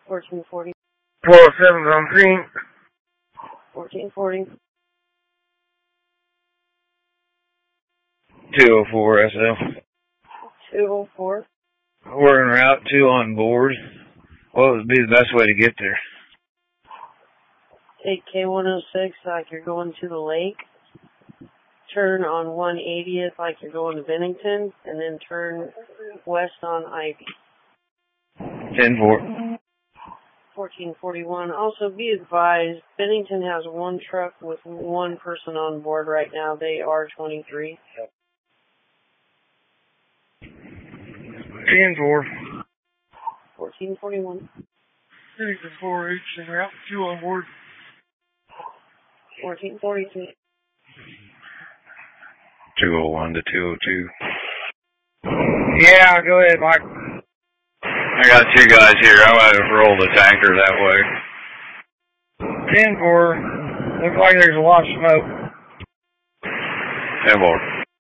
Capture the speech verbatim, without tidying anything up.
fourteen forty. twelve seven on scene. fourteen forty. two oh four S L. two oh four. We're en route, two on board. What would be the best way to get there? Take K one oh six like you're going to the lake. Turn on one eightieth like you're going to Bennington, and then turn west on Ivy. ten four. fourteen forty-one. Also, be advised, Bennington has one truck with one person on board right now. They are twenty-three. ten four. fourteen forty-one. Bennington four H en route, two on board. fourteen forty-two. two oh one to two oh two. Yeah, go ahead, Mike. I got two guys here. I might have rolled a tanker that way. ten four. Looks like there's a lot of smoke. ten four.